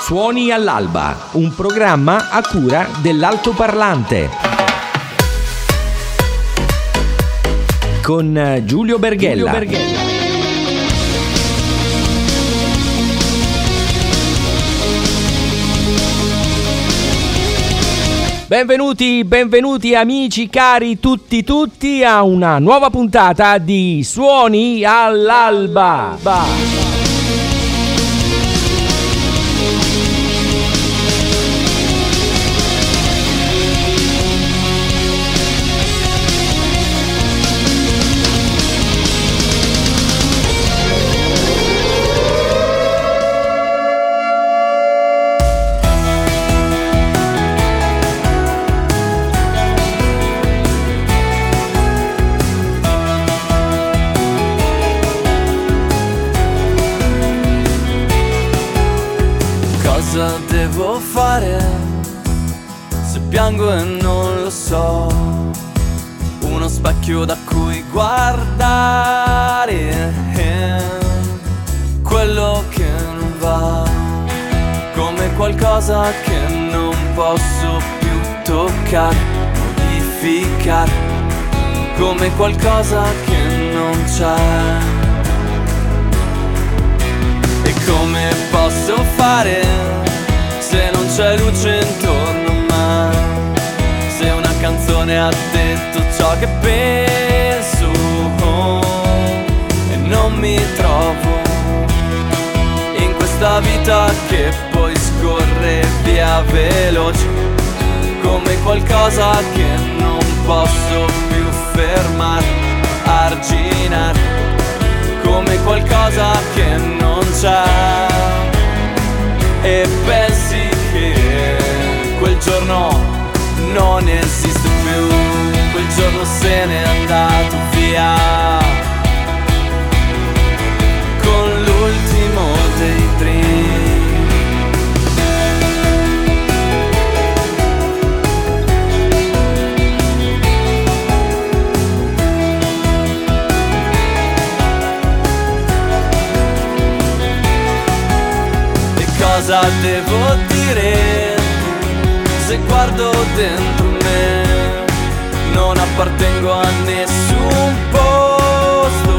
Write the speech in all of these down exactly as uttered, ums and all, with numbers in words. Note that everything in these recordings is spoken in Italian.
Suoni all'alba, un programma a cura dell'Altoparlante. Con Giulio Berghella. Giulio Berghella. Benvenuti, benvenuti amici cari tutti tutti a una nuova puntata di Suoni all'alba. Ba. Cosa devo fare se piango e non lo so? Uno specchio da cui guardare quello che non va, come qualcosa che non posso più toccare, modificare, come qualcosa che non c'è. E come posso fare se non c'è luce intorno a me? Se una canzone ha detto ciò che penso e non mi trovo in questa vita che poi scorre via veloce, come qualcosa che non posso più fermare, arginare, come qualcosa che non c'è. E pensi che quel giorno non esiste più, quel giorno se n'è andato via con l'ultimo dei dream. Cosa devo dire se guardo dentro me? Non appartengo a nessun posto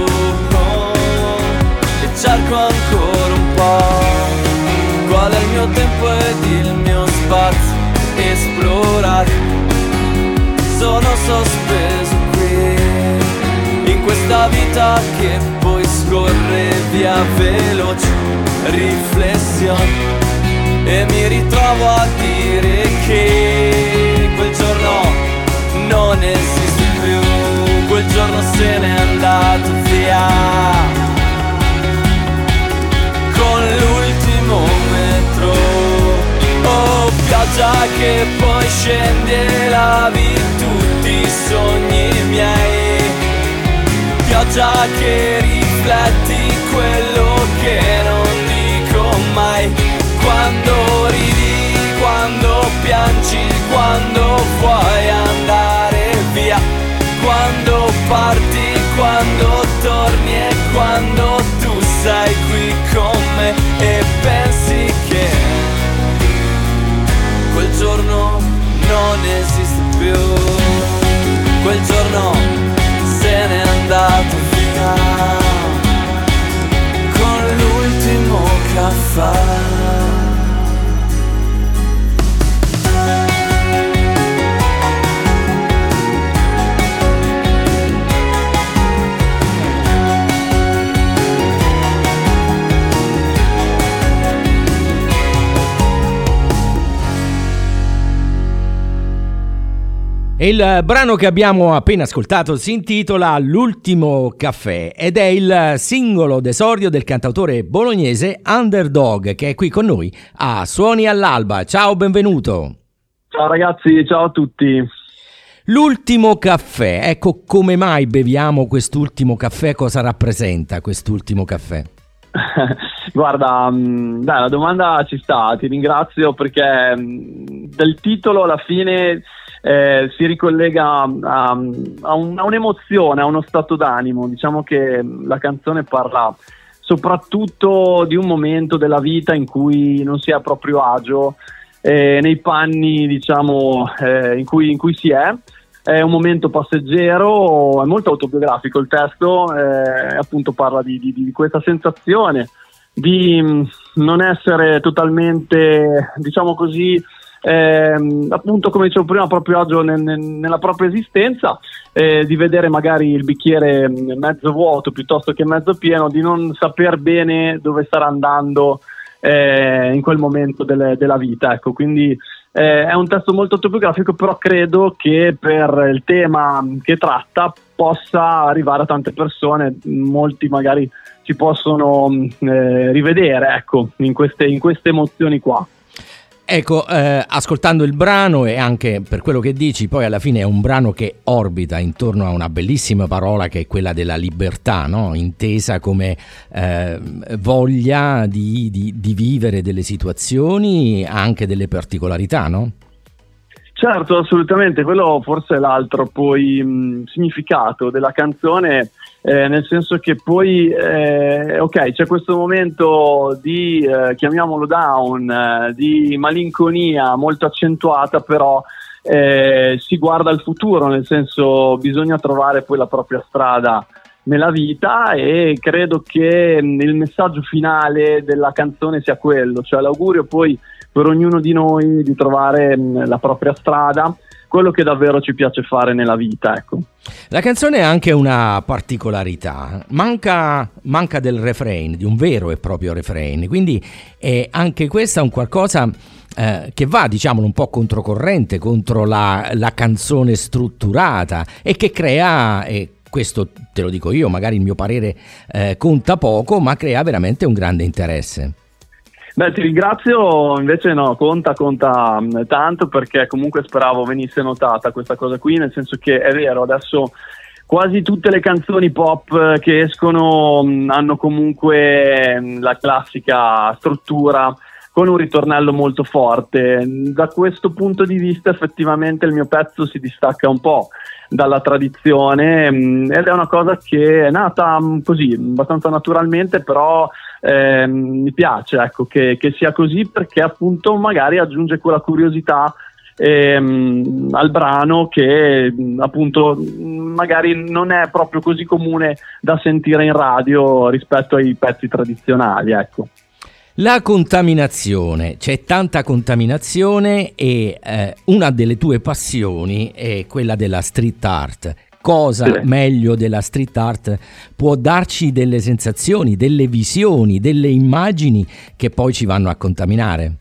e cerco ancora un po' qual è il mio tempo ed il mio spazio, esplorare. Sono sospeso qui in questa vita che poi scorre via veloce, riflessione, e mi ritrovo a dire che quel giorno non esiste più, quel giorno se n'è andato via con l'ultimo metro. Oh, pioggia che poi scende e lavi tutti i sogni miei, pioggia che rifletti quello che non dico mai. Quando ridi, quando piangi, quando vuoi andare via, quando parti, quando torni e quando tu sei qui con me. E pensi che quel giorno non esiste più, quel giorno se n'è andato via con l'ultimo caffè. Il brano che abbiamo appena ascoltato si intitola L'ultimo caffè ed è il singolo d'esordio del cantautore bolognese Underdog, che è qui con noi a Suoni all'alba. Ciao, benvenuto. Ciao ragazzi, ciao a tutti. L'ultimo caffè, ecco, come mai beviamo quest'ultimo caffè? Cosa rappresenta quest'ultimo caffè? Guarda, dai, la domanda ci sta, ti ringrazio perché del titolo alla fine eh, si ricollega a, a, un, a un'emozione, a uno stato d'animo. Diciamo che la canzone parla soprattutto di un momento della vita in cui non si è a proprio agio eh, nei panni, diciamo, eh, in cui, in cui si è. È un momento passeggero, è molto autobiografico il testo, eh, appunto parla di, di, di questa sensazione di mh, non essere totalmente, diciamo così, ehm, appunto come dicevo prima, a proprio agio nel, nel, nella propria esistenza, eh, di vedere magari il bicchiere mezzo vuoto piuttosto che mezzo pieno, di non saper bene dove starà andando eh, in quel momento delle, della vita, ecco, quindi Eh, è un testo molto autobiografico, però credo che per il tema che tratta possa arrivare a tante persone, molti magari ci possono eh, rivedere, ecco, in queste, in queste emozioni qua. Ecco, eh, ascoltando il brano e anche per quello che dici, poi alla fine è un brano che orbita intorno a una bellissima parola che è quella della libertà, no? Intesa come eh, voglia di, di, di vivere delle situazioni, anche delle particolarità, no? Certo, assolutamente, quello forse è l'altro poi mh, significato della canzone, eh, nel senso che poi eh, ok, c'è questo momento di eh, chiamiamolo down, eh, di malinconia molto accentuata, però eh, si guarda al futuro, nel senso bisogna trovare poi la propria strada nella vita, e credo che mh, il messaggio finale della canzone sia quello, cioè l'augurio poi per ognuno di noi di trovare mh, la propria strada, quello che davvero ci piace fare nella vita, ecco. La canzone ha anche una particolarità, manca, manca del refrain, di un vero e proprio refrain, quindi è anche questa un qualcosa eh, che va, diciamo, un po' controcorrente contro la, la canzone strutturata e che crea, e questo te lo dico io, magari il mio parere eh, conta poco, ma crea veramente un grande interesse. Beh, ti ringrazio, invece no, conta, conta tanto, perché comunque speravo venisse notata questa cosa qui, nel senso che è vero, adesso quasi tutte le canzoni pop che escono mh, hanno comunque mh, la classica struttura con un ritornello molto forte. Da questo punto di vista effettivamente il mio pezzo si distacca un po' dalla tradizione mh, ed è una cosa che è nata mh, così, abbastanza naturalmente, però eh, mi piace, ecco, che, che sia così, perché appunto magari aggiunge quella curiosità ehm, al brano che mh, appunto mh, magari non è proprio così comune da sentire in radio rispetto ai pezzi tradizionali, ecco. La contaminazione, c'è tanta contaminazione e eh, una delle tue passioni è quella della street art. Cosa sì. meglio della street art può darci delle sensazioni, delle visioni, delle immagini che poi ci vanno a contaminare?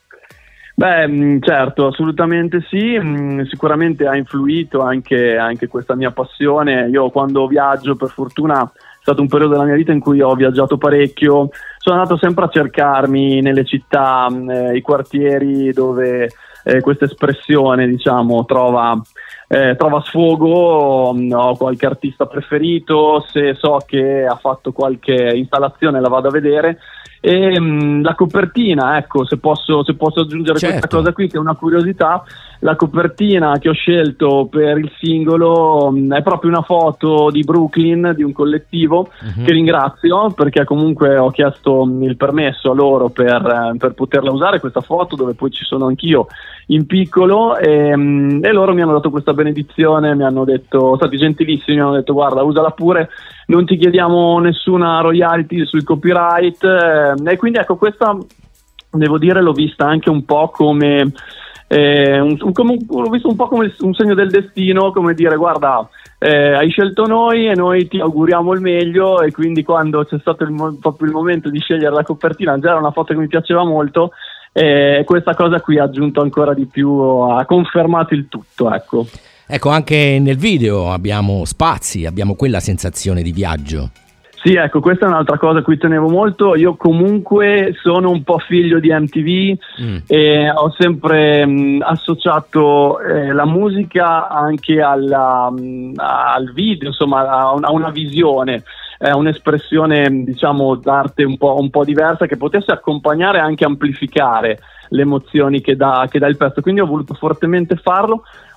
Beh, certo, assolutamente sì, sicuramente ha influito anche, anche questa mia passione. Io quando viaggio, per fortuna è stato un periodo della mia vita in cui ho viaggiato parecchio, sono andato sempre a cercarmi nelle città, eh, i quartieri dove eh, questa espressione, diciamo, trova, eh, trova sfogo. Ho qualche artista preferito, se so che ha fatto qualche installazione la vado a vedere. E mh, la copertina, ecco, se posso, se posso aggiungere certo. questa cosa qui che è una curiosità, la copertina che ho scelto per il singolo mh, è proprio una foto di Brooklyn, di un collettivo uh-huh. che ringrazio, perché comunque ho chiesto mh, il permesso a loro per, eh, per poterla usare, questa foto, dove poi ci sono anch'io in piccolo, e, mh, e loro mi hanno dato questa benedizione, mi hanno detto, sono stati gentilissimi, mi hanno detto guarda, usala pure, non ti chiediamo nessuna royalty sul copyright, eh, e quindi ecco, questa devo dire l'ho vista anche un po' come, eh, un, un, come l'ho visto un po' come un segno del destino, come dire guarda, eh, hai scelto noi e noi ti auguriamo il meglio. E quindi quando c'è stato il, proprio il momento di scegliere la copertina, già era una foto che mi piaceva molto, e questa cosa qui ha aggiunto ancora di più, ha confermato il tutto, ecco. Ecco, anche nel video abbiamo spazi, abbiamo quella sensazione di viaggio. Sì, ecco, questa è un'altra cosa a cui tenevo molto. Io comunque sono un po' figlio di M T V mm. e ho sempre mh, associato eh, la musica anche alla, mh, al video, insomma, a, un, a una visione, a un'espressione, diciamo, d'arte un po', un po' diversa, che potesse accompagnare e anche amplificare le emozioni che dà, che dà il pezzo. Quindi ho voluto fortemente farlo.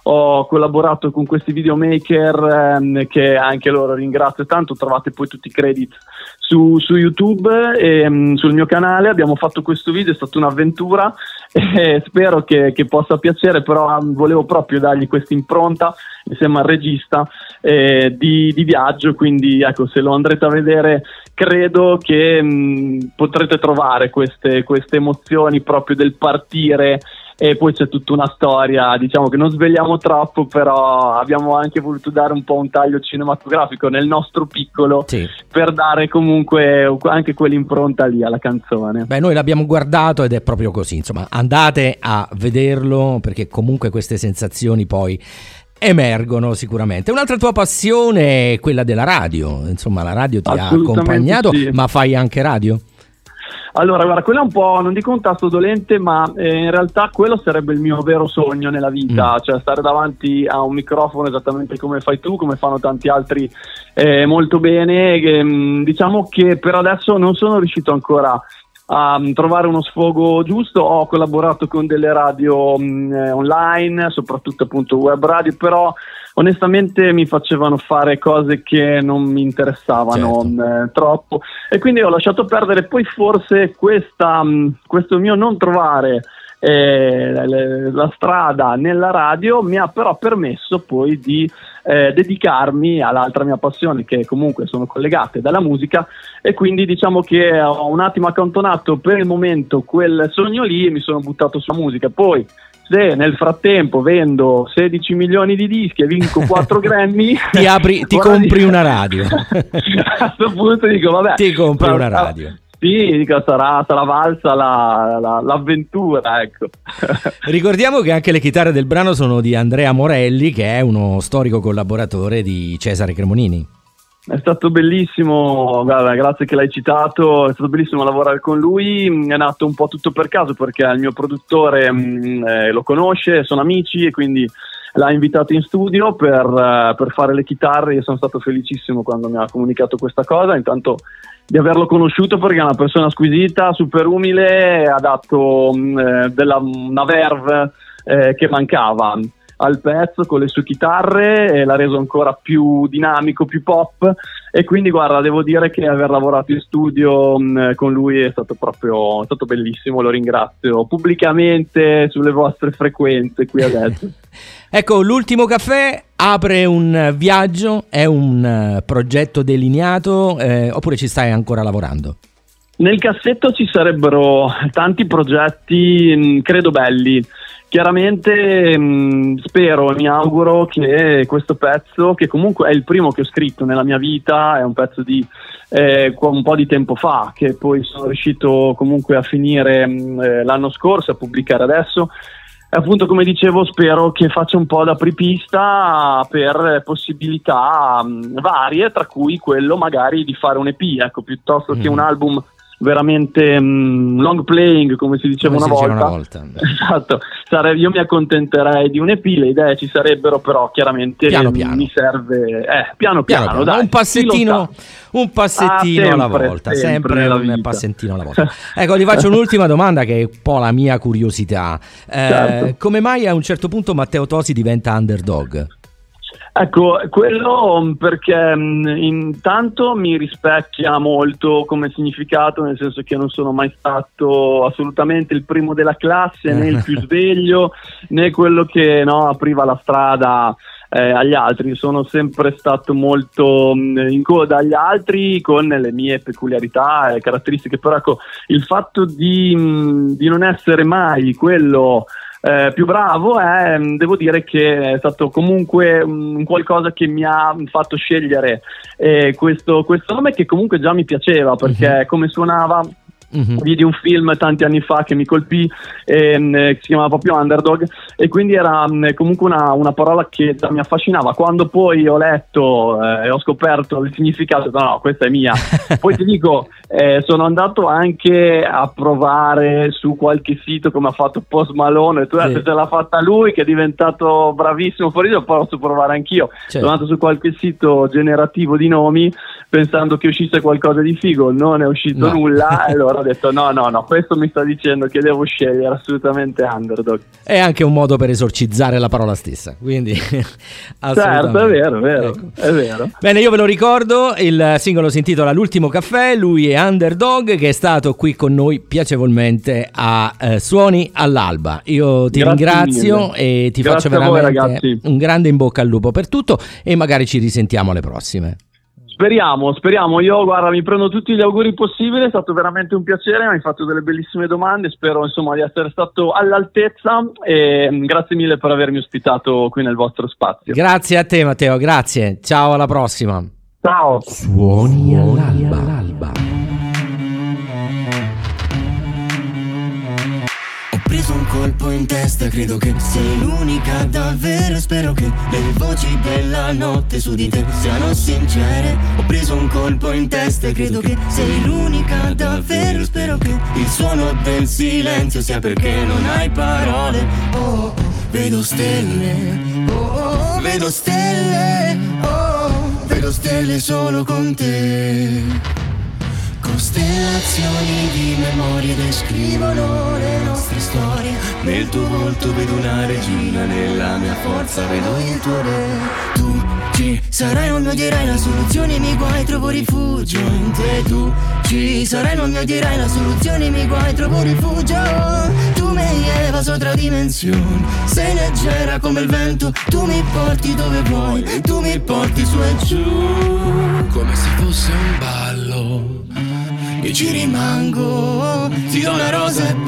ho collaborato con questi videomaker ehm, che anche loro ringrazio tanto. Trovate poi tutti i credit su, su YouTube e um, sul mio canale. Abbiamo fatto questo video, è stata un'avventura e spero che, che possa piacere, però um, volevo proprio dargli questa impronta insieme al regista eh, di, di viaggio, quindi ecco, se lo andrete a vedere credo che mh, potrete trovare queste, queste emozioni proprio del partire. E poi c'è tutta una storia, diciamo che non svegliamo troppo, però abbiamo anche voluto dare un po' un taglio cinematografico nel nostro piccolo, sì, per dare comunque anche quell'impronta lì alla canzone. Beh, noi l'abbiamo guardato ed è proprio così, insomma, andate a vederlo perché comunque queste sensazioni poi emergono sicuramente. Un'altra tua passione è quella della radio, insomma la radio ti ha accompagnato, sì. Ma fai anche radio? Allora, guarda, quello è un po', non dico un tasto dolente, ma eh, in realtà quello sarebbe il mio vero sogno nella vita, mm. cioè stare davanti a un microfono esattamente come fai tu, come fanno tanti altri eh, molto bene. E, diciamo che per adesso non sono riuscito ancora a um, trovare uno sfogo giusto. Ho collaborato con delle radio um, eh, online, soprattutto appunto web radio, però onestamente mi facevano fare cose che non mi interessavano, certo, eh, troppo, e quindi ho lasciato perdere. Poi forse questa, mh, questo mio non trovare eh, le, la strada nella radio mi ha però permesso poi di eh, dedicarmi all'altra mia passione, che comunque sono collegate dalla musica, e quindi diciamo che ho un attimo accantonato per il momento quel sogno lì e mi sono buttato sulla musica. Poi se nel frattempo vendo sedici milioni di dischi e vinco quattro Grammy, ti apri, ti compri dire, una radio. A questo punto dico vabbè, ti compri una radio. Sì, dico, sarà, sarà valsa la, la, l'avventura, ecco. Ricordiamo che anche le chitarre del brano sono di Andrea Morelli, che è uno storico collaboratore di Cesare Cremonini. È stato bellissimo, guarda, grazie che l'hai citato, è stato bellissimo lavorare con lui. È nato un po' tutto per caso perché il mio produttore mh, eh, lo conosce, sono amici, e quindi l'ha invitato in studio per, uh, per fare le chitarre. Io sono stato felicissimo quando mi ha comunicato questa cosa, intanto di averlo conosciuto, perché è una persona squisita, super umile, ha dato mh, della, una verve eh, che mancava al pezzo con le sue chitarre e l'ha reso ancora più dinamico, più pop. E quindi guarda, devo dire che aver lavorato in studio mh, con lui è stato proprio è stato bellissimo. Lo ringrazio pubblicamente sulle vostre frequenze qui adesso. Ecco, l'ultimo caffè apre un viaggio, è un progetto delineato eh, oppure ci stai ancora lavorando? Nel cassetto ci sarebbero tanti progetti, mh, credo belli. Chiaramente mh, spero e mi auguro che questo pezzo, che comunque è il primo che ho scritto nella mia vita, è un pezzo di eh, un po' di tempo fa, che poi sono riuscito comunque a finire mh, l'anno scorso, a pubblicare adesso. E appunto, come dicevo, spero che faccia un po' da apripista per possibilità mh, varie, tra cui quello magari di fare un E P, ecco, piuttosto mm. che un album veramente um, long playing, come si diceva, come una, si volta. Diceva una volta. Esatto, Sare- io mi accontenterei di un E P, le idee ci sarebbero, però chiaramente piano, piano. mi serve eh, piano piano, piano, piano. Dai, un passettino, un passettino ah, sempre, alla volta, sempre, sempre un passettino alla volta. Ecco, ti faccio un'ultima domanda che è un po' la mia curiosità. Eh, certo. Come mai a un certo punto Matteo Tosi diventa underdog? Ecco, quello perché mh, intanto mi rispecchia molto come significato, nel senso che non sono mai stato assolutamente il primo della classe, né il più sveglio, né quello che no, apriva la strada eh, agli altri. Sono sempre stato molto mh, in coda agli altri, con le mie peculiarità e caratteristiche, però ecco, il fatto di, mh, di non essere mai quello Eh, più bravo è, devo dire che è stato comunque um, qualcosa che mi ha fatto scegliere eh, questo, questo nome, che comunque già mi piaceva, perché mm-hmm. come suonava. Mm-hmm. Vidi un film tanti anni fa che mi colpì, ehm, che si chiamava proprio Underdog, e quindi era mh, comunque una, una parola che già mi affascinava. Quando poi ho letto e eh, ho scoperto il significato, no, no, questa è mia. Poi ti dico, eh, sono andato anche a provare su qualche sito, come ha fatto Post Malone, e tu sì. se l'ha fatta lui, che è diventato bravissimo fuori, io posso provare anch'io. Certo. Sono andato su qualche sito generativo di nomi pensando che uscisse qualcosa di figo, non è uscito no. nulla, e allora ho detto no, no, no, questo mi sta dicendo che devo scegliere assolutamente Underdog. È anche un modo per esorcizzare la parola stessa, quindi certo, è vero, è vero, ecco. È vero. Bene, io ve lo ricordo, il singolo si intitola L'ultimo caffè, lui è Underdog, che è stato qui con noi piacevolmente a eh, Suoni all'alba. Io ti Grazie ringrazio mille. e ti Grazie faccio a voi, veramente ragazzi. un grande in bocca al lupo per tutto e magari ci risentiamo alle prossime. Speriamo, speriamo. Io, guarda, mi prendo tutti gli auguri possibili, è stato veramente un piacere, mi hai fatto delle bellissime domande, spero insomma di essere stato all'altezza e grazie mille per avermi ospitato qui nel vostro spazio. Grazie a te Matteo, grazie, ciao, alla prossima. Ciao. Suoni all'alba. Ho preso un colpo in testa, credo che sei l'unica davvero. Spero che le voci della notte su di te siano sincere. Ho preso un colpo in testa e credo che sei l'unica davvero. Spero che il suono del silenzio sia perché non hai parole. Oh, oh, vedo stelle, oh, oh, vedo stelle, oh, vedo stelle solo con te. Costellazioni di memorie descrivono le nostre storie. Nel tuo volto vedo una regina, nella mia forza vedo il tuo re. Tu ci sarai, non mi odierai la soluzione ai miei guai, trovo rifugio in te. Tu ci sarai, non mi odierai la soluzione ai miei guai, trovo rifugio. Tu mi hai evaso tra dimensioni, sei leggera come il vento. Tu mi porti dove vuoi, tu mi porti su e giù, come se fosse un ballo. Io ci rimango, ti do una rosa e poi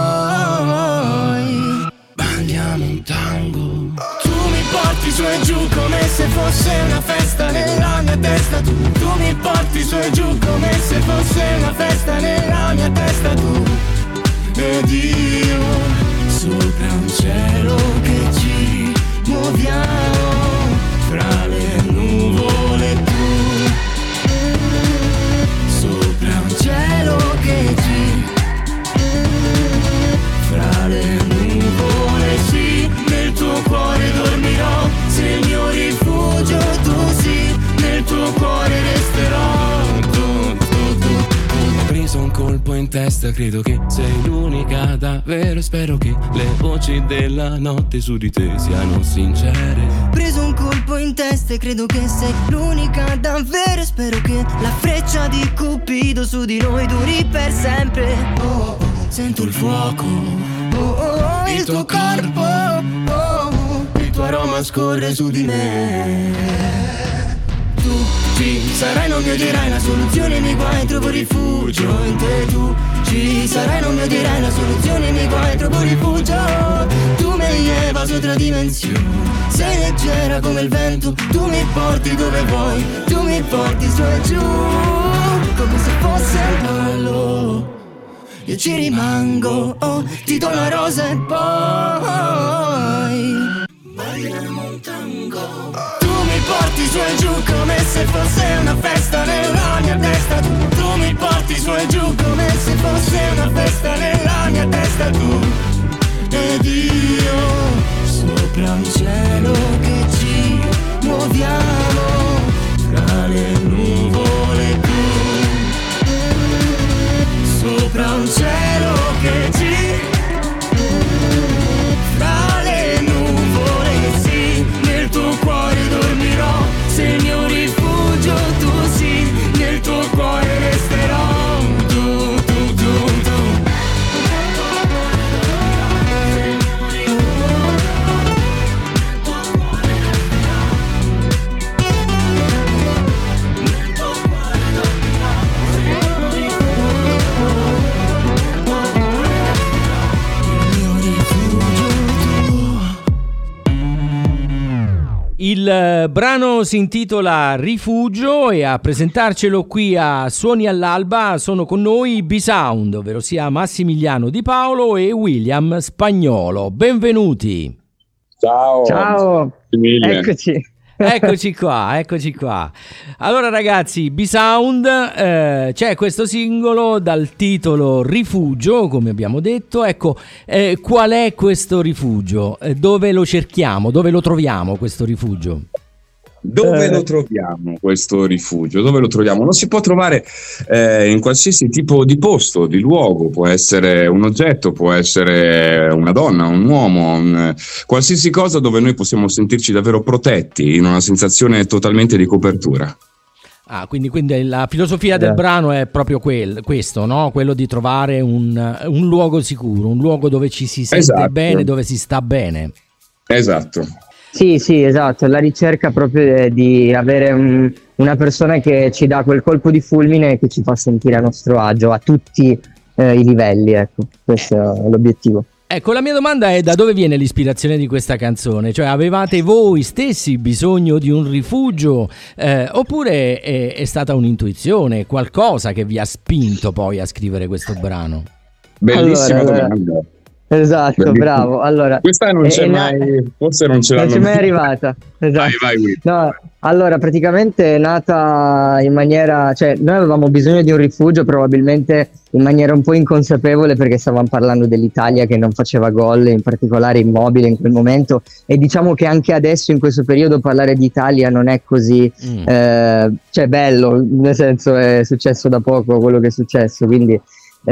balliamo un tango. Tu mi porti su e giù come se fosse una festa nella mia testa. Tu, tu mi porti su e giù come se fosse una festa nella mia testa. Tu ed io sopra un cielo che ci muoviamo fra le nuvole. Cielo che ci fra le nuvole, sì, nel tuo cuore dormirò, sei il mio rifugio, tu sì, nel tuo cuore resterò. Tu, tu, tu, tu. Ho preso un colpo in testa, credo che sei l'unica davvero. Spero che le voci della notte su di te siano sincere. Ho preso un colpo in testa e credo che sei l'unica davvero. Spero che la freccia di Cupido su di noi duri per sempre. Oh, oh, sento il fuoco, oh, oh, il tuo corpo, oh, il tuo aroma scorre su di me. Tu ci sarai, non mi odierai la soluzione ai miei guai, trovo rifugio in te. Tu ci sarai, non mi odierai la soluzione ai miei guai, trovo rifugio. Tu mi hai evaso tra dimensioni, sei leggera come il vento. Tu mi porti dove vuoi, tu mi porti su e giù, come se fosse un ballo. Io ci rimango, oh, ti do una rosa e poi balliamo un tango. Mi porti su e giù come se fosse una festa nella mia testa. Tu, tu mi porti su e giù come se fosse una festa nella mia testa. Tu ed io sopra un cielo che ci muoviamo fra le nuvole. Tu sopra un cielo che ci fra le nuvole, sì, nel tuo cuore dormirò, sei il mio rifugio, tu sì, nel tuo cuore resterò. Tu, tu, tu, tu. Il brano si intitola Rifugio e a presentarcelo qui a Suoni all'alba sono con noi B-Sound, ovvero sia Massimiliano Di Paolo e William Spagnolo. Benvenuti. Ciao. Ciao. Eccoci. Eccoci qua, eccoci qua. Allora ragazzi, B-Sound, eh, c'è questo singolo dal titolo Rifugio, come abbiamo detto. Ecco, eh, qual è questo rifugio? Eh, dove lo cerchiamo? Dove lo troviamo questo rifugio? Dove eh. lo troviamo questo rifugio? Dove lo troviamo? Lo si può trovare eh, in qualsiasi tipo di posto, di luogo, può essere un oggetto, può essere una donna, un uomo, un, qualsiasi cosa dove noi possiamo sentirci davvero protetti, in una sensazione totalmente di copertura. Ah, quindi, quindi la filosofia del brano è proprio quel, questo, no? Quello di trovare un, un luogo sicuro, un luogo dove ci si sente esatto. bene, dove si sta bene. Esatto. Sì, sì, esatto, la ricerca proprio di avere un, una persona che ci dà quel colpo di fulmine e che ci fa sentire a nostro agio a tutti eh, i livelli, ecco, questo è l'obiettivo. Ecco, la mia domanda è: da dove viene l'ispirazione di questa canzone? Cioè, avevate voi stessi bisogno di un rifugio eh, oppure è, è stata un'intuizione, qualcosa che vi ha spinto poi a scrivere questo brano? Bellissima allora, domanda. Allora. Esatto, bellissimo. Bravo. Allora, questa non c'è mai, na- forse non ce l'hanno non c'è mai arrivata. Esatto. Vai, vai, Will. No, allora, praticamente è nata in maniera, cioè noi avevamo bisogno di un rifugio probabilmente in maniera un po' inconsapevole, perché stavamo parlando dell'Italia che non faceva gol, in particolare Immobile in quel momento, e diciamo che anche adesso in questo periodo parlare di Italia non è così mm. eh, cioè bello, nel senso è successo da poco quello che è successo, quindi Eh,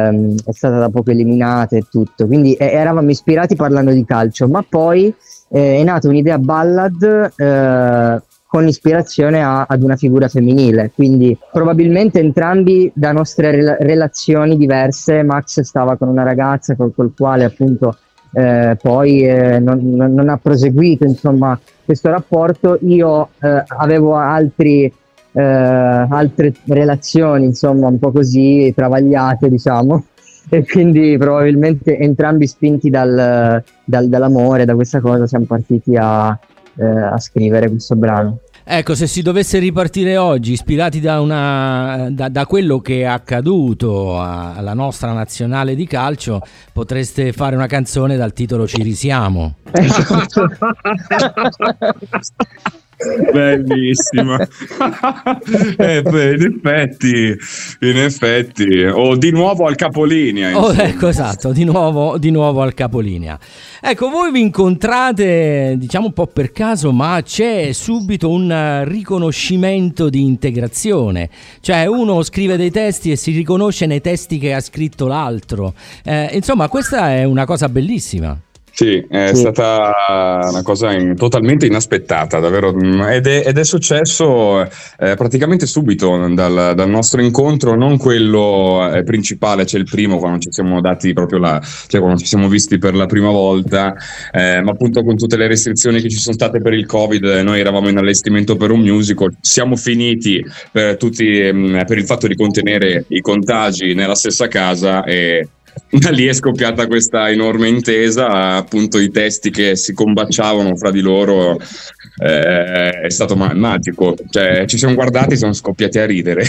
è stata da poco eliminata e tutto, quindi eh, eravamo ispirati parlando di calcio, ma poi eh, è nata un'idea ballad eh, con ispirazione a, ad una figura femminile, quindi probabilmente entrambi da nostre rela- relazioni diverse. Max stava con una ragazza col, col quale appunto eh, poi eh, non, non, non ha proseguito insomma questo rapporto. Io eh, avevo altri Uh, altre relazioni insomma un po' così travagliate, diciamo, e quindi probabilmente entrambi spinti dal, dal, dall'amore, da questa cosa siamo partiti a, uh, a scrivere questo brano. Ecco, se si dovesse ripartire oggi ispirati da, una, da, da quello che è accaduto a, alla nostra nazionale di calcio, potreste fare una canzone dal titolo Ci risiamo. Bellissima. eh, beh, in effetti in effetti o di nuovo al capolinea, oh, ecco, esatto, di nuovo, di nuovo al capolinea. Ecco, voi vi incontrate diciamo un po' per caso, ma c'è subito un riconoscimento di integrazione, cioè uno scrive dei testi e si riconosce nei testi che ha scritto l'altro, eh, insomma questa è una cosa bellissima. Sì, è sì. stata una cosa in, totalmente inaspettata, davvero, ed è, ed è successo eh, praticamente subito dal, dal nostro incontro, non quello eh, principale, cioè il primo, quando ci siamo dati proprio la, cioè quando ci siamo visti per la prima volta, eh, ma appunto con tutte le restrizioni che ci sono state per il Covid, noi eravamo in allestimento per un musical, siamo finiti per tutti ehm, per il fatto di contenere i contagi nella stessa casa, e da lì è scoppiata questa enorme intesa, appunto i testi che si combaciavano fra di loro, eh, è stato ma- magico, cioè ci siamo guardati e siamo scoppiati a ridere.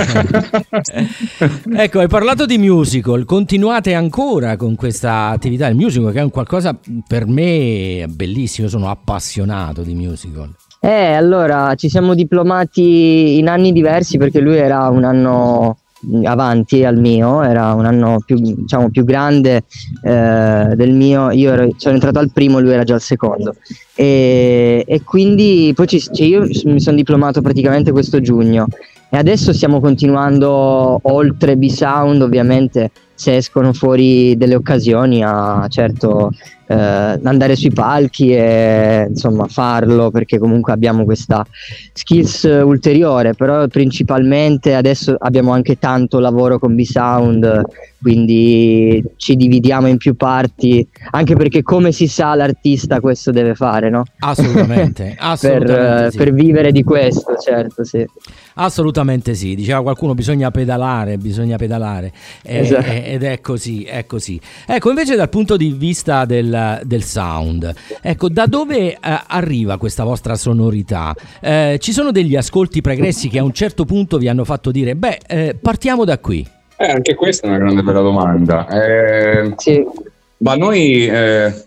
Ecco, hai parlato di musical, continuate ancora con questa attività, il musical che è un qualcosa per me bellissimo, sono appassionato di musical. Eh, allora ci siamo diplomati in anni diversi, perché lui era un anno avanti al mio, era un anno più, diciamo, più grande eh, del mio. Io ero, sono entrato al primo, lui era già al secondo, e, e quindi poi ci, cioè io mi sono diplomato praticamente questo giugno, e adesso stiamo continuando, oltre B-Sound ovviamente, se escono fuori delle occasioni, a certo eh, andare sui palchi e insomma farlo, perché comunque abbiamo questa skills ulteriore, però principalmente adesso abbiamo anche tanto lavoro con B-Sound, quindi ci dividiamo in più parti, anche perché come si sa l'artista questo deve fare, no? Assolutamente, assolutamente per, sì. per vivere di questo, certo, sì. Assolutamente sì, diceva qualcuno, bisogna pedalare, bisogna pedalare, eh, esatto. Ed è così, è così. Ecco, invece dal punto di vista del, del sound, ecco, da dove eh, arriva questa vostra sonorità? Eh, ci sono degli ascolti pregressi che a un certo punto vi hanno fatto dire, beh, eh, partiamo da qui? Eh, anche questa è una grande bella domanda. Eh, sì. Ma noi, eh,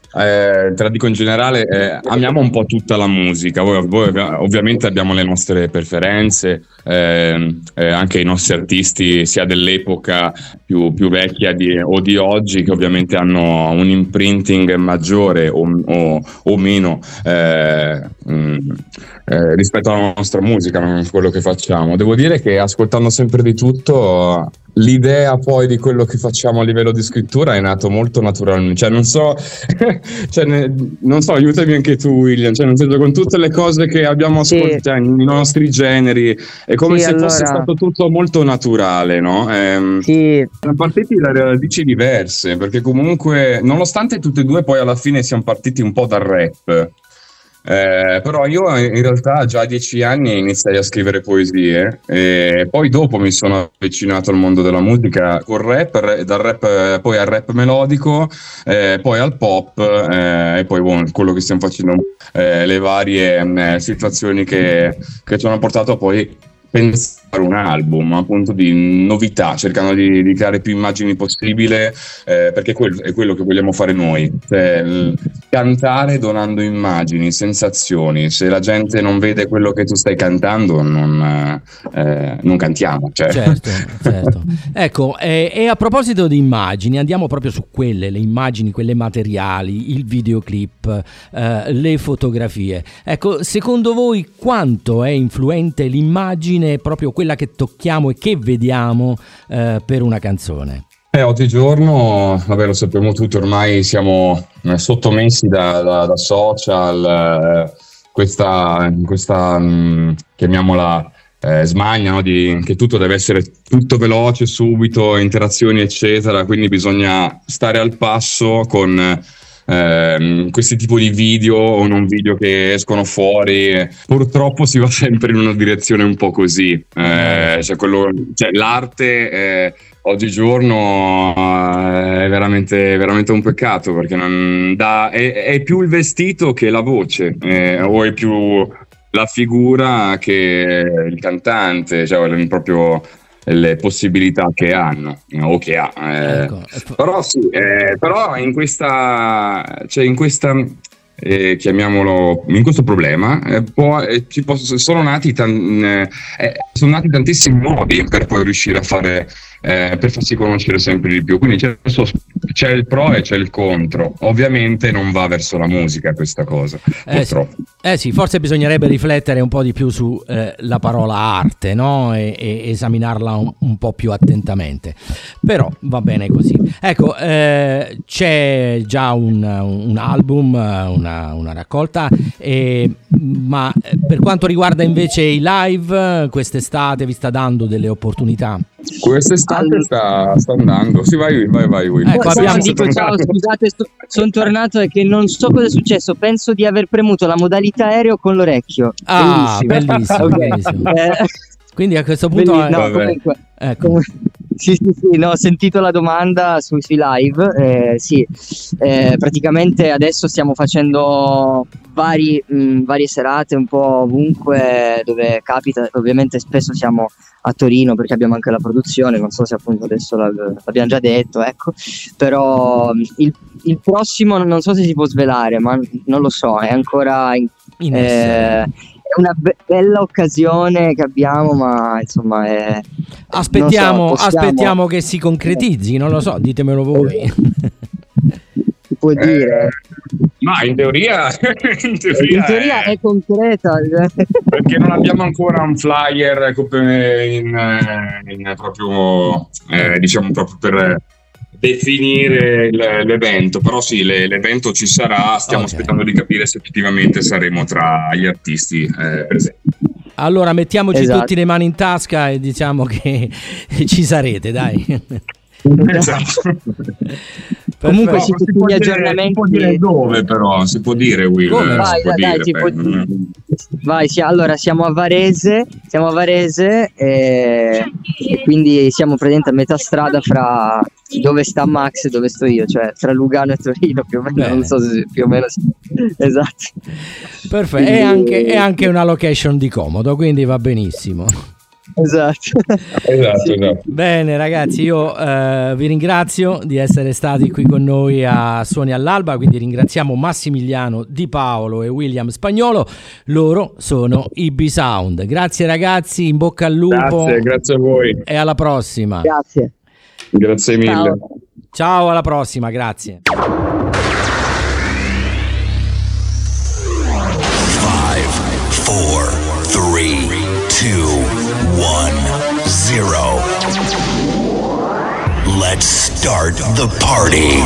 eh, te la dico in generale, eh, amiamo un po' tutta la musica. Voi, voi ovviamente abbiamo le nostre preferenze, eh, eh, anche i nostri artisti sia dell'epoca più, più vecchia di, o di oggi, che ovviamente hanno un imprinting maggiore o, o, o meno eh, mh, eh, rispetto alla nostra musica, quello che facciamo. Devo dire che ascoltando sempre di tutto, l'idea poi di quello che facciamo a livello di scrittura è nato molto naturalmente, cioè non so cioè, ne, non so, aiutami anche tu, William, cioè nel senso, con tutte le cose che abbiamo ascoltato, sì, i nostri generi, è come sì, se allora... fosse stato tutto molto naturale, no? Ehm, sì. Siamo partiti da radici diverse, perché comunque nonostante tutti e due poi alla fine siamo partiti un po' dal rap. Eh, però io in realtà già a dieci anni iniziai a scrivere poesie e poi dopo mi sono avvicinato al mondo della musica col rap, dal rap poi al rap melodico, eh, poi al pop, eh, e poi bon, quello che stiamo facendo, eh, le varie eh, situazioni che, che ci hanno portato a poi pensare un album appunto di novità, cercando di, di creare più immagini possibile, eh, perché quel, è quello che vogliamo fare noi, cioè, il, cantare donando immagini, sensazioni. Se la gente non vede quello che tu stai cantando, non, eh, non cantiamo, cioè. Certo, certo. Ecco, eh, e a proposito di immagini, andiamo proprio su quelle, le immagini, quelle materiali, il videoclip, eh, le fotografie. Ecco, secondo voi quanto è influente l'immagine, proprio quella che tocchiamo e che vediamo eh, per una canzone? Eh, oggigiorno, vabbè, lo sappiamo tutti, ormai siamo eh, sottomessi da, da, da social, eh, questa, questa mh, chiamiamola eh, smania, no? Di, che tutto deve essere tutto veloce, subito, interazioni eccetera, quindi bisogna stare al passo con Eh, questi tipi di video o non video che escono fuori. Purtroppo si va sempre in una direzione un po' così, eh, cioè quello, cioè l'arte eh, oggigiorno eh, è veramente, veramente un peccato, perché non dà, è, è più il vestito che la voce, eh, o è più la figura che il cantante, cioè proprio le possibilità che hanno o che ha, eh, ecco. Però sì, eh, però in questa, cioè in questa eh, chiamiamolo, in questo problema eh, può, eh, ci posso, sono nati tan, eh, sono nati tantissimi modi per poi riuscire a fare, eh, per farsi conoscere sempre di più, quindi c'è, c'è il pro e c'è il contro. Ovviamente non va verso la musica questa cosa, eh, purtroppo. Sì. Eh sì, forse bisognerebbe riflettere un po' di più su eh, la parola arte, no? E, e esaminarla un, un po' più attentamente. Però va bene così. Ecco, eh, c'è già un, un album, una, una raccolta, eh, ma per quanto riguarda invece i live, quest'estate vi sta dando delle opportunità? Quest'estate sta, sta andando. Sì, vai, vai, vai. Will. Ecco, abbiamo... dico, ciao, scusate, sto, sono tornato e che non so cosa è successo. Penso di aver premuto la modalità aereo con l'orecchio. Ah, bellissimo, bellissimo, okay. bellissimo. Eh, Quindi a questo punto belli, no, comunque, ecco. comunque, sì, sì, sì, no, ho sentito la domanda sui, sui live. Eh, sì, eh, praticamente adesso stiamo facendo vari, mh, varie serate un po' ovunque dove capita. Ovviamente spesso siamo a Torino perché abbiamo anche la produzione, non so se appunto adesso l'abbiamo già detto, ecco. Però il, il prossimo non so se si può svelare, ma non lo so, è ancora in, in eh, è una be- bella occasione che abbiamo, ma insomma è, aspettiamo, so, possiamo... aspettiamo che si concretizzi, non lo so, ditemelo voi. Si può dire? Ma in teoria, in teoria, in teoria è... è concreta, perché non abbiamo ancora un flyer in, in proprio eh, diciamo proprio per definire l'evento, però sì, l'evento ci sarà, stiamo okay. aspettando di capire se effettivamente saremo tra gli artisti eh, presenti. Allora mettiamoci esatto. tutti le mani in tasca e diciamo che ci sarete, dai. Esatto. Comunque no, si, si, può dire, si può dire dove, però si può dire, Will. Come? Vai, dai, dai, dire, può... vai si, allora siamo a Varese, siamo a Varese e, e quindi siamo praticamente a metà strada fra dove sta Max e dove sto io, cioè tra Lugano e Torino più o meno. Bene. Non so se più o meno esatto. Perfetto, è anche, è anche una location di comodo, quindi va benissimo. Esatto. Esatto, Sì. esatto. Bene ragazzi, io eh, vi ringrazio di essere stati qui con noi a Suoni all'Alba, quindi ringraziamo Massimiliano Di Paolo e William Spagnolo, loro sono i B-Sound. Grazie ragazzi, in bocca al lupo. Grazie, grazie a voi. E alla prossima. Grazie. Grazie mille. Ciao. Ciao, alla prossima, grazie. Four, three, two, one, zero. Let's start the party.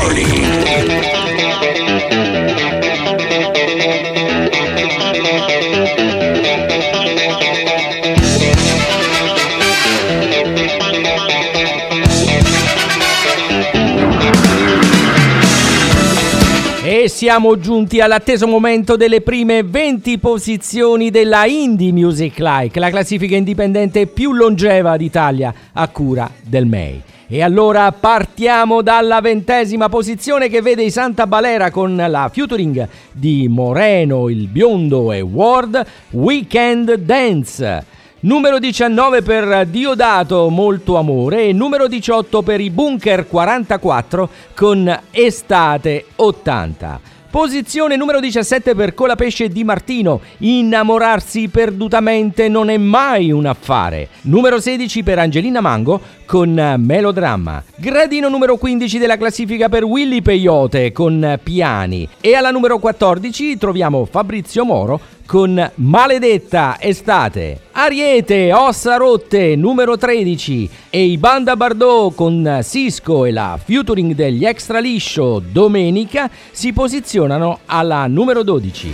E siamo giunti all'atteso momento delle prime venti posizioni della Indie Music Like, la classifica indipendente più longeva d'Italia a cura del M E I. E allora partiamo dalla ventesima posizione che vede i Santa Balera con la featuring di Moreno, il Biondo e Ward, Weekend Dance. Numero diciannove per Diodato, Molto Amore, e numero diciotto per i Bunker quarantaquattro con Estate ottanta. Posizione numero diciassette per Colapesce Di Martino, Innamorarsi perdutamente non è mai un affare. Numero sedici per Angelina Mango con Melodramma. Gradino numero quindici della classifica per Willy Peyote con Piani. E alla numero quattordici troviamo Fabrizio Moro con Maledetta Estate. Ariete, Ossa Rotte, numero tredici, e i Banda Bardot con Sisco e la featuring degli Extra Liscio Domenica si posizionano alla numero dodici.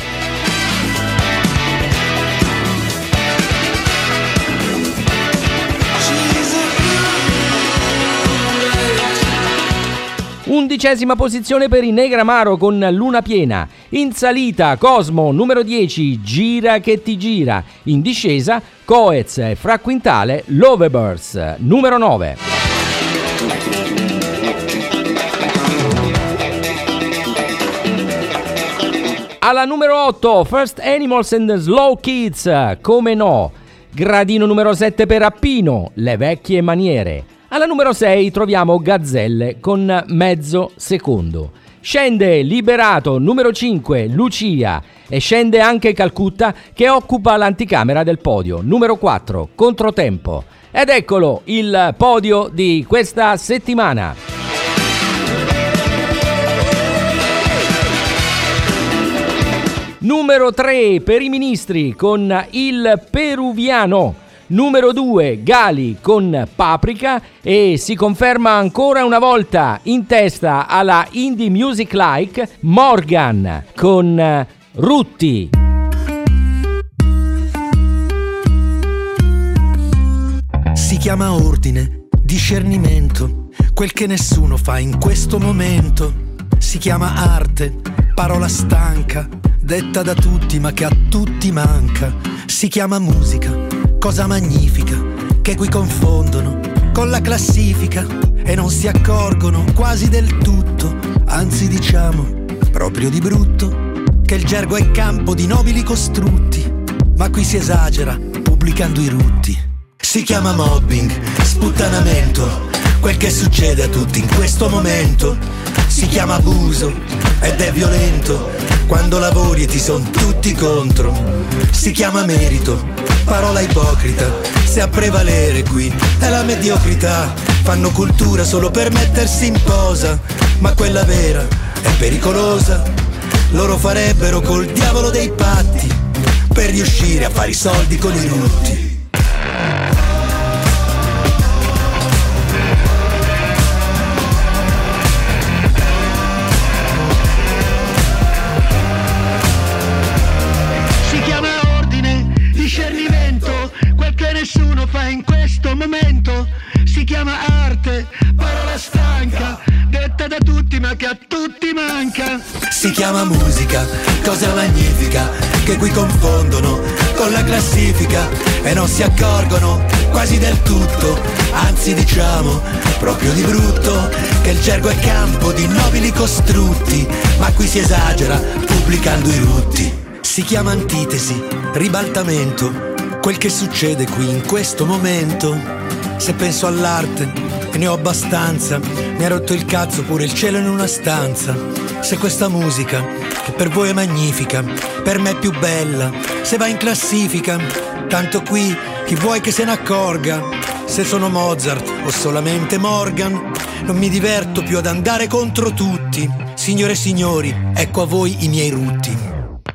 Undicesima posizione per i Negramaro con Luna Piena. In salita Cosmo numero dieci, Gira che ti gira. In discesa Coez e Fra Quintale Lovebirds numero nove. Alla numero otto First Animals and Slow Kids, Come no. Gradino numero sette per Appino, Le vecchie maniere. Alla numero sei troviamo Gazzelle con Mezzo secondo. Scende Liberato numero cinque, Lucia, e scende anche Calcutta che occupa l'anticamera del podio. Numero quattro, Controtempo. Ed eccolo il podio di questa settimana. Numero tre per i Ministri con Il Peruviano. Numero due Gali con Paprika, e si conferma ancora una volta in testa alla Indie Music Like Morgan con Rutti. Si chiama ordine, discernimento, quel che nessuno fa in questo momento. Si chiama arte, parola stanca, detta da tutti ma che a tutti manca. Si chiama musica, cosa magnifica, che qui confondono con la classifica e non si accorgono quasi del tutto, anzi diciamo proprio di brutto, che il gergo è campo di nobili costrutti, ma qui si esagera pubblicando i rutti. Si chiama mobbing, sputtanamento, quel che succede a tutti in questo momento. Si chiama abuso ed è violento, quando lavori e ti son tutti contro. Si chiama merito, parola ipocrita, se a prevalere qui è la mediocrità. Fanno cultura solo per mettersi in posa, ma quella vera è pericolosa. Loro farebbero col diavolo dei patti per riuscire a fare i soldi con i rutti. Nessuno fa in questo momento. Si chiama arte, parola stanca, detta da tutti ma che a tutti manca. Si chiama musica, cosa magnifica, che qui confondono con la classifica e non si accorgono quasi del tutto, anzi diciamo proprio di brutto, che il gergo è campo di nobili costrutti, ma qui si esagera pubblicando i rutti. Si chiama antitesi, ribaltamento, quel che succede qui in questo momento. Se penso all'arte e ne ho abbastanza, mi ha rotto il cazzo pure il cielo in una stanza. Se questa musica, che per voi è magnifica, per me è più bella, se va in classifica, tanto qui chi vuoi che se ne accorga. Se sono Mozart o solamente Morgan, non mi diverto più ad andare contro tutti. Signore e signori, ecco a voi i miei rutti.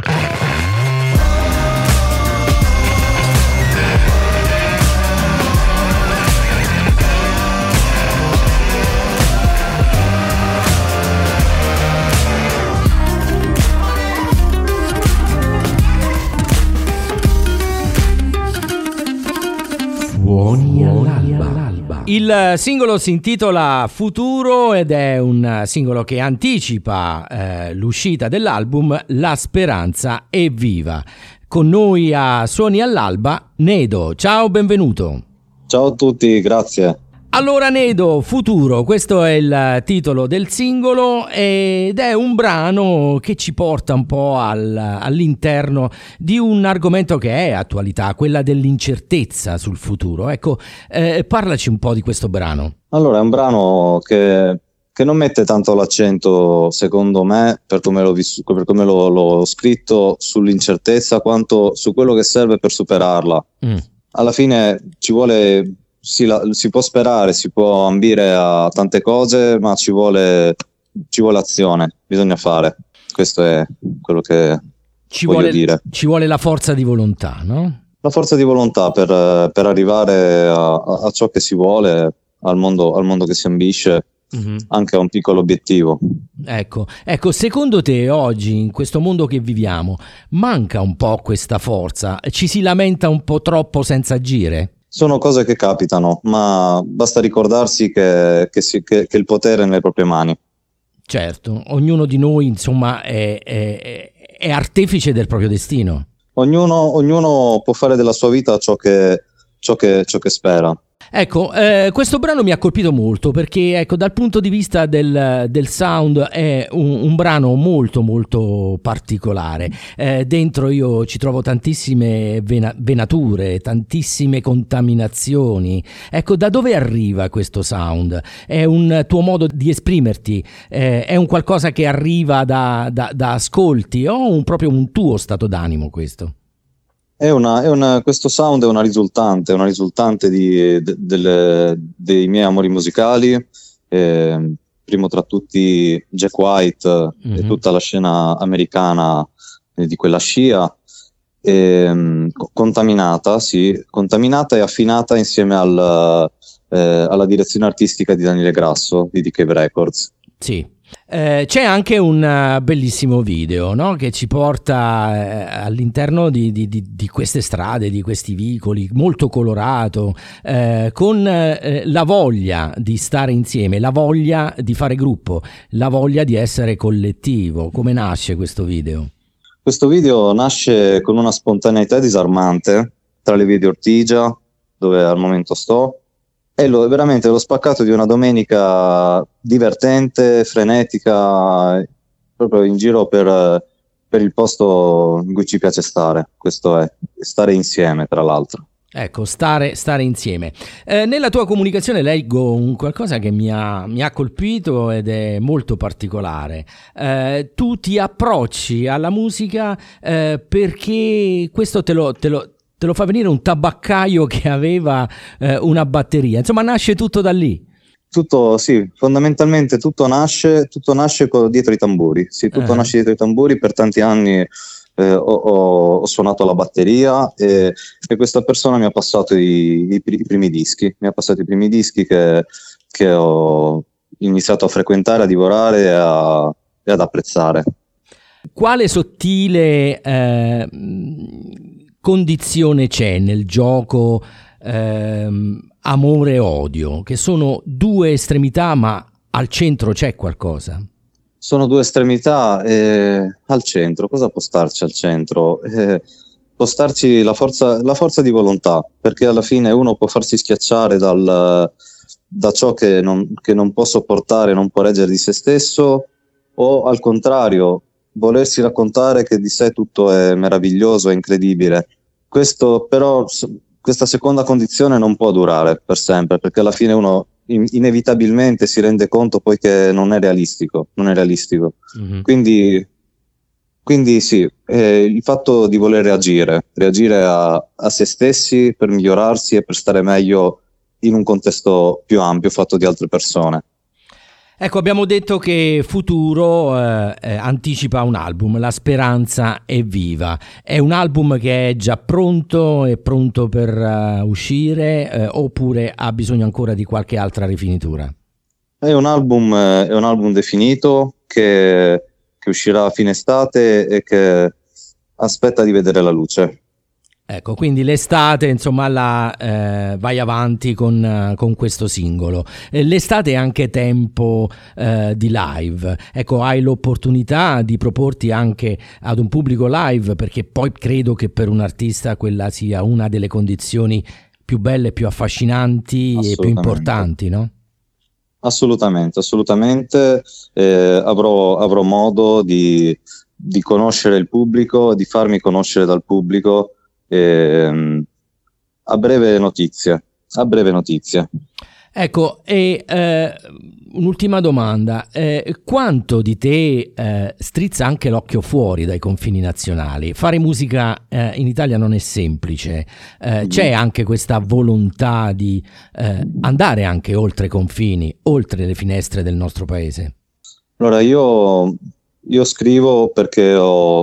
Suoni all'alba. Il singolo si intitola Futuro ed è un singolo che anticipa eh, l'uscita dell'album La speranza è viva. Con noi a Suoni all'alba, Nedo. Ciao, benvenuto. Ciao a tutti, grazie. Allora Nedo, Futuro, questo è il titolo del singolo ed è un brano che ci porta un po' al, all'interno di un argomento che è attualità, quella dell'incertezza sul futuro. Ecco, eh, parlaci un po' di questo brano. Allora, è un brano che, che non mette tanto l'accento, secondo me, per come l'ho, visto, per come l'ho, l'ho scritto, sull'incertezza, quanto su quello che serve per superarla. Mm. Alla fine ci vuole... Si, la, si può sperare, si può ambire a tante cose, ma ci vuole, ci vuole azione, bisogna fare. Questo è quello che ci voglio vuole, dire. Ci vuole la forza di volontà, no? La forza di volontà per, per arrivare a, a ciò che si vuole, al mondo, al mondo che si ambisce, mm-hmm. anche a un piccolo obiettivo. Ecco, ecco, secondo te oggi, in questo mondo che viviamo, manca un po' questa forza? Ci si lamenta un po' troppo senza agire? Sono cose che capitano, ma basta ricordarsi che, che, si, che, che il potere è nelle proprie mani. Certo, ognuno di noi insomma è, è, è artefice del proprio destino. Ognuno, ognuno può fare della sua vita ciò che, ciò che, ciò che spera. Ecco, eh, questo brano mi ha colpito molto perché ecco, dal punto di vista del, del sound è un, un brano molto molto particolare. Eh, dentro io ci trovo tantissime vena, venature, tantissime contaminazioni. Ecco, da dove arriva questo sound? È un tuo modo di esprimerti? Eh, è un qualcosa che arriva da, da, da ascolti o un, proprio un tuo stato d'animo questo? È una, è una, questo sound è una risultante, una risultante di, de, delle, dei miei amori musicali, eh, primo tra tutti Jack White mm-hmm. e tutta la scena americana eh, di quella scia, eh, contaminata, sì, contaminata e affinata insieme al, eh, alla direzione artistica di Daniele Grasso di D Cave Records. Sì. Eh, c'è anche un uh, bellissimo video, no? Che ci porta eh, all'interno di, di, di, di queste strade, di questi vicoli, molto colorato, eh, con eh, la voglia di stare insieme, la voglia di fare gruppo, la voglia di essere collettivo. Come nasce questo video? Questo video nasce con una spontaneità disarmante tra le vie di Ortigia, dove al momento sto, è lo, veramente lo spaccato di una domenica divertente, frenetica, proprio in giro per, per il posto in cui ci piace stare. Questo è, stare insieme, tra l'altro. Ecco, stare, stare insieme. Eh, nella tua comunicazione leggo un qualcosa che mi ha, mi ha colpito ed è molto particolare. Eh, tu ti approcci alla musica eh, perché questo te lo... Te lo Te lo fa venire un tabaccaio che aveva eh, una batteria. Insomma, nasce tutto da lì. Tutto, sì, fondamentalmente tutto nasce, tutto nasce dietro i tamburi. Sì, tutto eh. nasce dietro i tamburi. Per tanti anni eh, ho, ho, ho suonato la batteria e, e questa persona mi ha passato i, i, i primi dischi. Mi ha passato i primi dischi che, che ho iniziato a frequentare, a divorare e, a, e ad apprezzare. Quale sottile... Eh, condizione c'è nel gioco ehm, amore e odio, che sono due estremità, ma al centro c'è qualcosa? Sono due estremità e al centro, cosa può starci al centro? Eh, può starci la forza, la forza di volontà, perché alla fine uno può farsi schiacciare dal, da ciò che non, che non può sopportare, non può reggere di se stesso, o al contrario volersi raccontare che di sé tutto è meraviglioso, è incredibile, questo però, questa seconda condizione non può durare per sempre, perché alla fine uno in- inevitabilmente si rende conto poi che non è realistico, non è realistico. Mhm. Quindi, quindi sì, eh, il fatto di voler reagire, reagire a, a se stessi per migliorarsi e per stare meglio in un contesto più ampio fatto di altre persone. Ecco, abbiamo detto che Futuro eh, eh, anticipa un album, La speranza è viva. È un album che è già pronto, è pronto per eh, uscire eh, oppure ha bisogno ancora di qualche altra rifinitura? È un album, eh, è un album definito che, che uscirà a fine estate e che aspetta di vedere la luce. Ecco, quindi l'estate, insomma, la, eh, vai avanti con, eh, con questo singolo. Eh, l'estate è anche tempo eh, di live. Ecco, hai l'opportunità di proporti anche ad un pubblico live, perché poi credo che per un artista quella sia una delle condizioni più belle, più affascinanti e più importanti, no? Assolutamente, assolutamente. Eh, avrò, avrò modo di, di conoscere il pubblico, di farmi conoscere dal pubblico. Eh, a breve notizie, a breve notizie. Ecco, e eh, un'ultima domanda, eh, quanto di te eh, strizza anche l'occhio fuori dai confini nazionali? Fare musica eh, in Italia non è semplice, eh, c'è anche questa volontà di eh, andare anche oltre i confini, oltre le finestre del nostro paese? Allora, io, io scrivo perché ho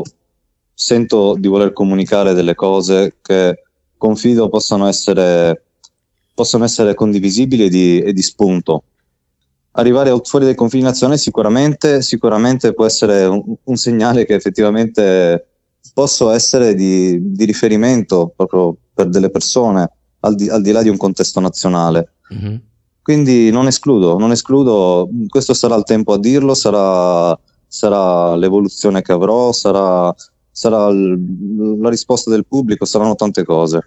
sento di voler comunicare delle cose che confido possano essere, possono essere condivisibili e di, e di spunto. Arrivare fuori dai confini nazionali sicuramente, sicuramente può essere un, un segnale che effettivamente posso essere di, di riferimento proprio per delle persone al di, al di là di un contesto nazionale. Mm-hmm. Quindi non escludo, non escludo, questo sarà il tempo a dirlo, sarà, sarà l'evoluzione che avrò, sarà sarà l- la risposta del pubblico, saranno tante cose.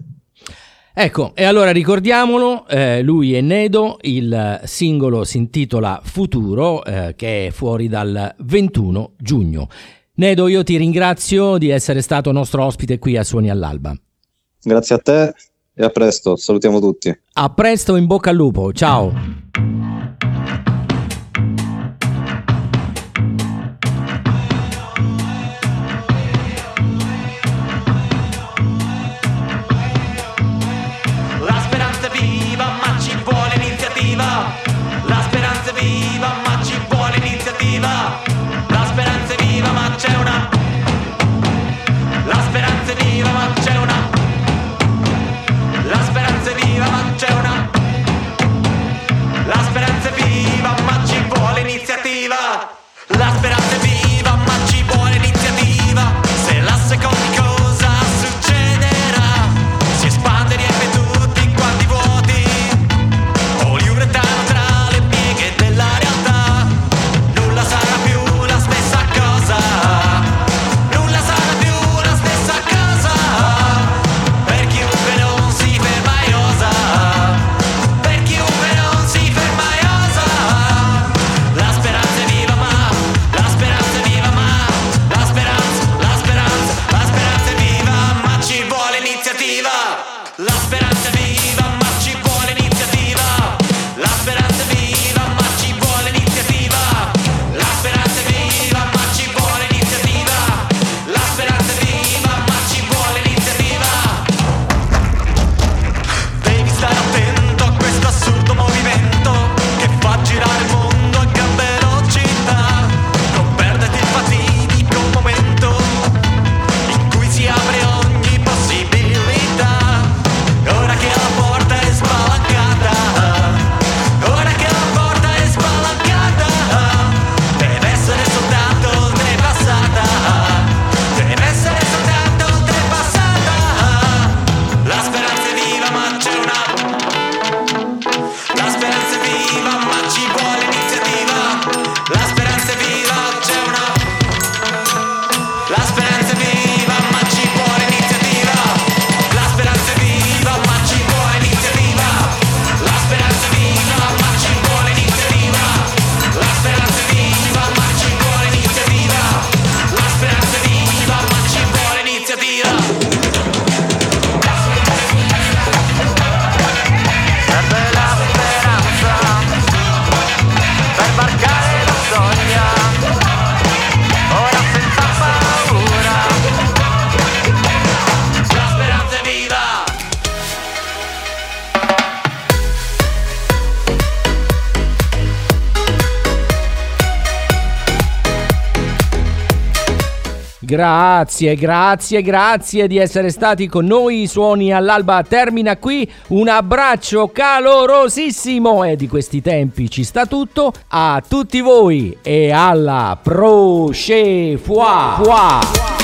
Ecco, e allora ricordiamolo, eh, lui è Nedo, il singolo si intitola Futuro, eh, che è fuori dal ventuno giugno. Nedo, io ti ringrazio di essere stato nostro ospite qui a Suoni all'Alba. Grazie a te e a presto, salutiamo tutti. A presto, in bocca al lupo, ciao! La speranza è viva, ma ci vuole iniziativa. La speranza è viva, ma c'è una. La speranza è viva, ma c'è una. La speranza è viva, ma c'è una. La speranza Grazie, grazie, grazie di essere stati con noi. Suoni all'alba termina qui. Un abbraccio calorosissimo e di questi tempi ci sta tutto. A tutti voi e alla prochaine fois.